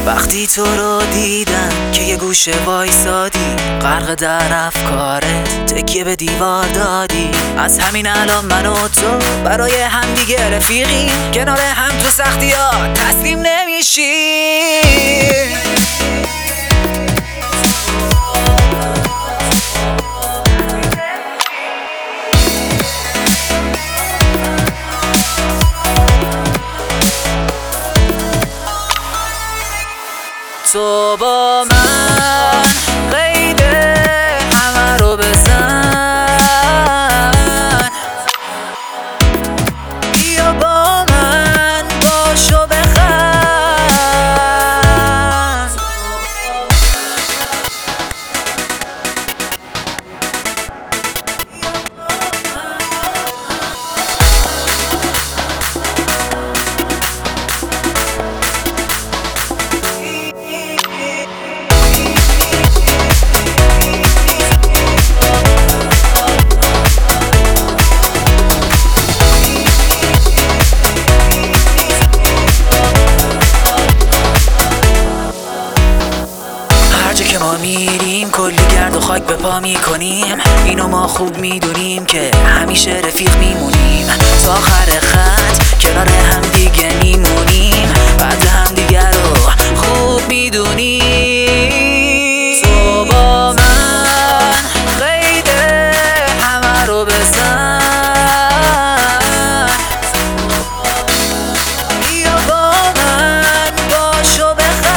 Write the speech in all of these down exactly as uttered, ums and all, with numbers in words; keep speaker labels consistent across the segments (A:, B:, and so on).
A: وقتی تو رو دیدم که یه گوشه وایسادی، غرق در افکارت تکیه به دیوار دادی. از همین الان من و تو برای هم دیگه رفیقیم، کنار هم تو سختی ها تسلیم نمیشی. تو با من قید همه رو بزن، بیا با من باش و بخند. که ما میریم کلی گرد و خاک به پا میکنیم، اینو ما خوب میدونیم که همیشه رفیق میمونیم. تا آخر خط کنار هم دیگه میمونیم، بعد هم دیگه رو خوب میدونیم. تو با من قید همه رو بزن، بیا با من باش و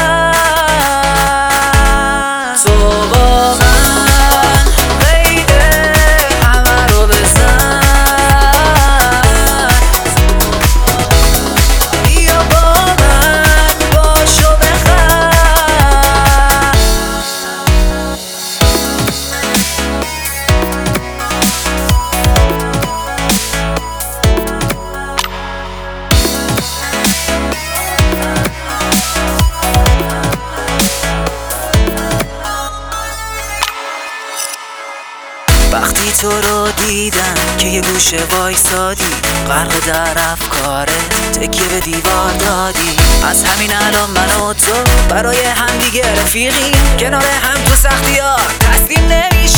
A: بخند. تو با من قید همه رو بزن، بیا با من باش و بخند. وقتی تو رو دیدم که یه گوشه وایسادی، غرق در افکارت تکیه به دیوار دادی. از همین الان من و تو برای هم دیگه رفیقیم، کنار هم تو سختی ها تسلیم نمیشی.